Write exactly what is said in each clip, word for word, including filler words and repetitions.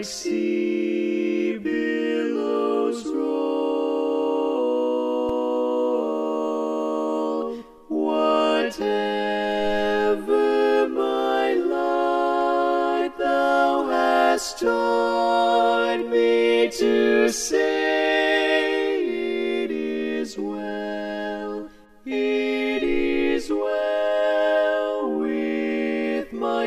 like sea billows roll. Whatever my light thou hast taught me to say, it is well, it is well with my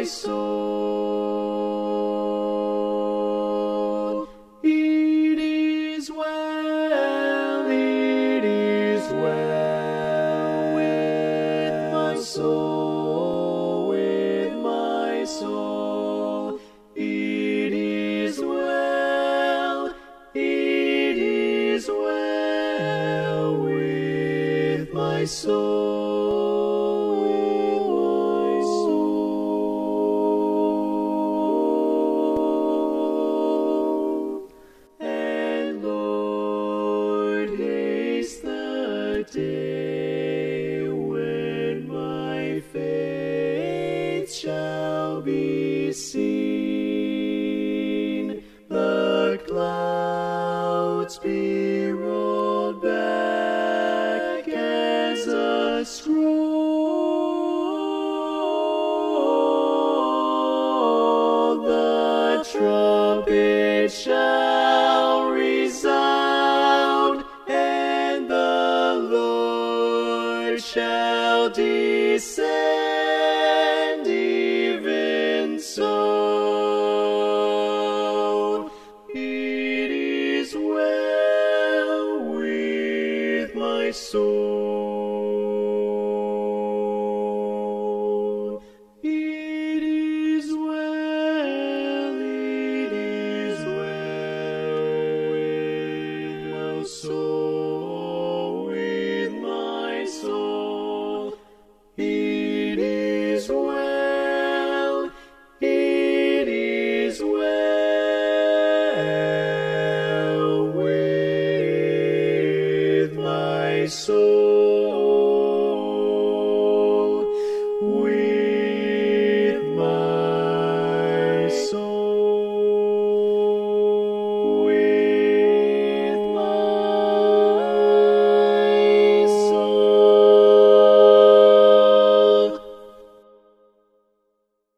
soul. It is well, it is well with my soul, with my soul. It is well, it is well with my soul, with my soul. And Lord, haste the day when my faith shall be seen. The clouds be rolled back as a scroll. The trumpet shall resound, and the Lord shall descend. Even so, it is well with my soul. It is well, it is well with my soul, with my soul. It is well, it is well with my soul.